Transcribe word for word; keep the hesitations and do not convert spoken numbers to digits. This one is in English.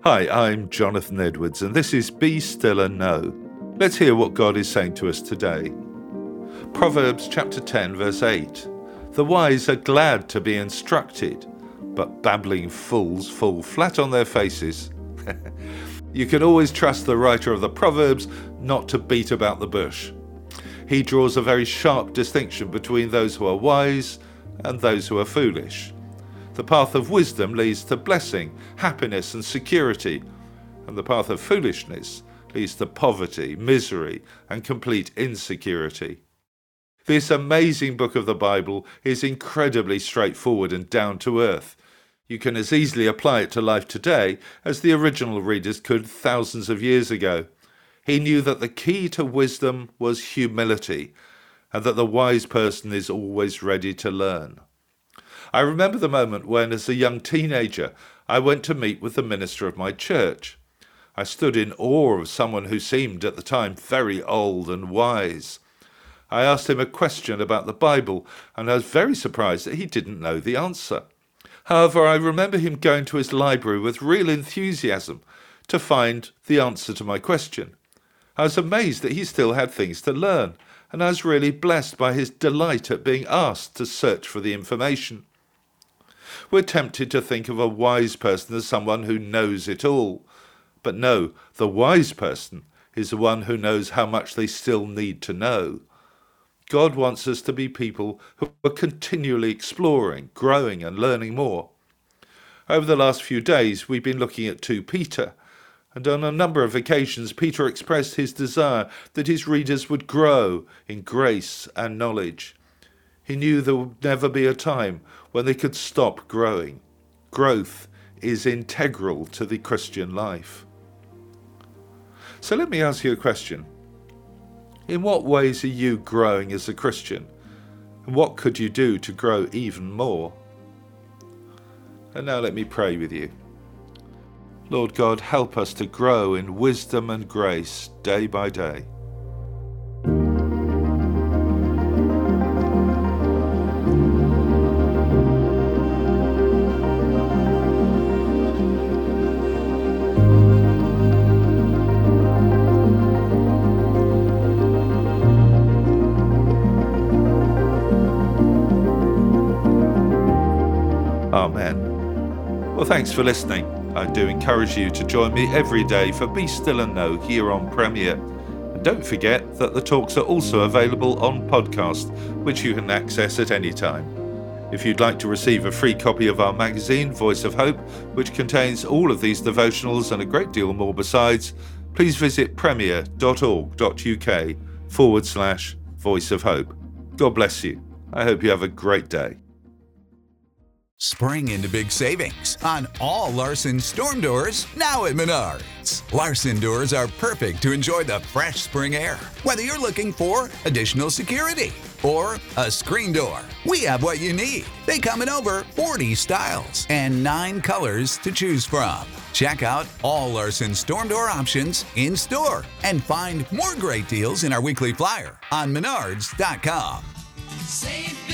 Hi, I'm Jonathan Edwards, and this is Be Still and Know. Let's hear what God is saying to us today. Proverbs chapter ten, verse eight. The wise are glad to be instructed, but babbling fools fall flat on their faces. You can always trust the writer of the Proverbs not to beat about the bush. He draws a very sharp distinction between those who are wise and those who are foolish. The path of wisdom leads to blessing, happiness and security, and the path of foolishness leads to poverty, misery and complete insecurity. This amazing book of the Bible is incredibly straightforward and down to earth. You can as easily apply it to life today as the original readers could thousands of years ago. He knew that the key to wisdom was humility, and that the wise person is always ready to learn. I remember the moment when, as a young teenager, I went to meet with the minister of my church. I stood in awe of someone who seemed at the time very old and wise. I asked him a question about the Bible, and I was very surprised that he didn't know the answer. However, I remember him going to his library with real enthusiasm to find the answer to my question. I was amazed that he still had things to learn, and I was really blessed by his delight at being asked to search for the information. We're tempted to think of a wise person as someone who knows it all. But no, the wise person is the one who knows how much they still need to know. God wants us to be people who are continually exploring, growing and learning more. Over the last few days, we've been looking at Second Peter, and on a number of occasions, Peter expressed his desire that his readers would grow in grace and knowledge. He knew there would never be a time when they could stop growing. Growth is integral to the Christian life. So let me ask you a question. In what ways are you growing as a Christian? And what could you do to grow even more? And now let me pray with you. Lord God, help us to grow in wisdom and grace day by day. Amen. Well, thanks for listening. I do encourage you to join me every day for Be Still and Know here on Premier. And don't forget that the talks are also available on podcast, which you can access at any time. If you'd like to receive a free copy of our magazine, Voice of Hope, which contains all of these devotionals and a great deal more besides, please visit premier.org.uk forward slash Voice of Hope. God bless you. I hope you have a great day. Spring into big savings on all Larson storm doors now at Menards. Larson doors are perfect to enjoy the fresh spring air. Whether you're looking for additional security or a screen door, we have what you need. They come in over forty styles and nine colors to choose from. Check out all Larson storm door options in store and find more great deals in our weekly flyer on menards dot com. Save